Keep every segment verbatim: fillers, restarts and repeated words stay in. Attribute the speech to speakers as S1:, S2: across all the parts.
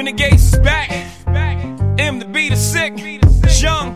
S1: Renegades is back. M the beat is sick. Young,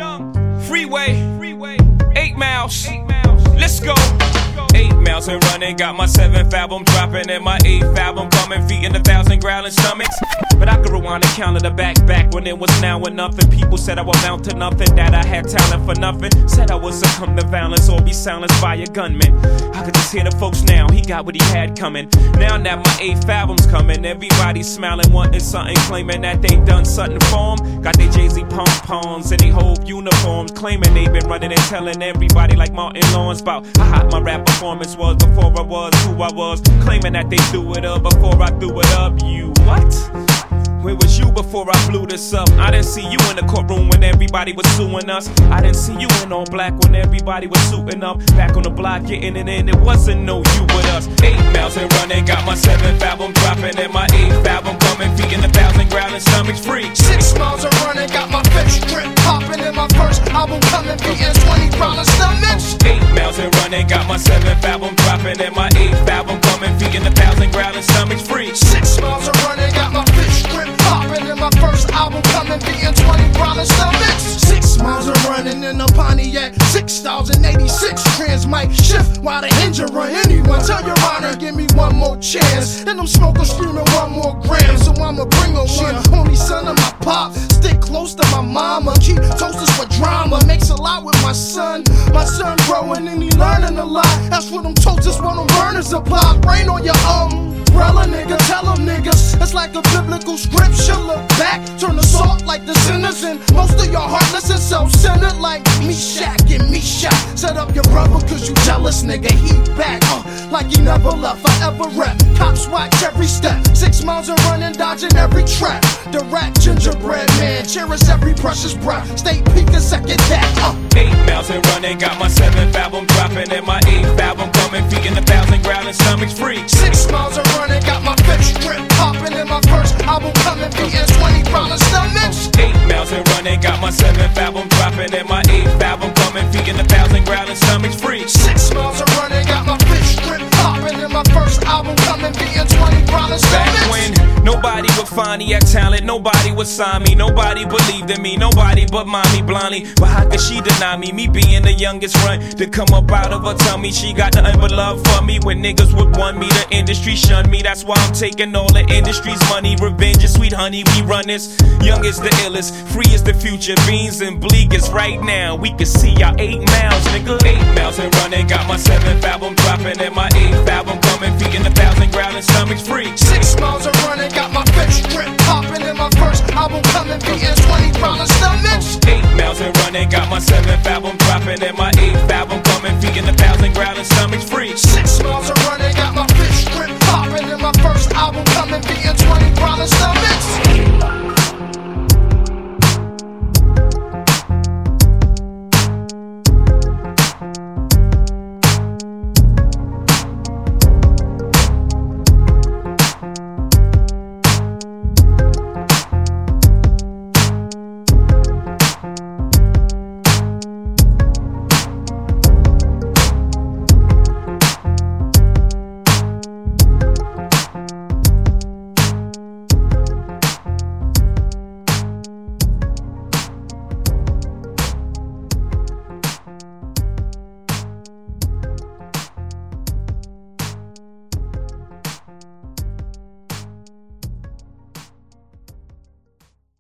S1: Freeway, eight miles. Let's go. Eight miles and running, got my seventh album dropping and my eighth album coming, feeding a thousand growling stomachs. But I could rewind and count to the back, back when it was now or nothing. People said I would mount to nothing, that I had talent for nothing. Said I would succumb to violence or be silenced by a gunman. I could just hear the folks now, he got what he had coming. Now that my eighth album's coming, everybody's smiling, wanting something, claiming that they done something for 'em. Got their Jay-Z pom-poms and they whole uniforms, claiming they been running and telling everybody like Martin Lawrence about how hot my rap performance was before I was who I was, claiming that they threw it up before I threw it up. You what? Where was you before I blew this up? I didn't see you in the courtroom when everybody was suing us. I didn't see you in all black when everybody was suiting up. Back on the block getting it in, it wasn't no you but us. Eight miles and running, got my seventh album dropping and my eighth album coming, feeding a thousand growling stomachs free.
S2: Six miles and running, got my fifth strip popping and my first album coming, feeding twenty growling stomachs.
S1: Eight miles and running, got my seventh album dropping and my eighth album coming, feeding a thousand growling stomachs free.
S2: Six miles and running, got my fifth strip popping and my first album coming, beating twenty growling stomachs. Six miles of running in a Pontiac six thousand eighty-six. Trans mic shift while the engine run. Anyone tell your honor, give me one more chance. And I'm smoking, screaming one more gram. So I'ma bring a one. Only son of my pop. Stick close to my mama. Keep toasters for drama. Makes a lot with my son. My son growing and he learning a lot. That's what them toasters, what them burners apply. Rain on your umbrella, nigga. Tell them niggas it's like a biblical scripture. Look back, turn the salt like the sinners. And most of your heartless and self-centered like Meshach and Meshach. Set up your brother cause you jealous, nigga. He back, uh, like he never left. I ever rep. Cops watch every step. Six miles and running, dodging every trap. The rat gingerbread man, cherish every precious breath. Stay peeking second that, uh.
S1: Eight miles and running, got my seventh album dropping and my eighth album coming, feeding a thousand growling stomachs free.
S2: Six miles and running, got my fifth strip popping and my first album coming, beating twenty growling stomachs.
S1: Eight miles and running, got my seventh album dropping and my eighth album coming, feeding a thousand growling stomachs free.
S2: Six miles and running, got my fifth strip popping and my first album coming, beating twenty growling stomachs.
S1: Back when nobody would find me at talent, nobody would sign me, nobody believed in me, nobody but mommy blindly. But how could she deny me? Me being the youngest run to come up out of her tummy. She got nothing but love for me. When niggas would want me, the industry shunned me. That's why I'm taking all the industry's money. Revenge is sweet honey, we run this. Young is the illest, free is the future. Beans and bleak is right now. We can see y'all eight miles, nigga. Eight miles and running, got my seventh album dropping and my eighth album coming, feeding a thousand growling stomachs free.
S2: Six miles and running, got my fifth strip popping and my first album coming, beating twenty growling stomachs.
S1: Eight miles and running, got my seventh album dropping and my eighth album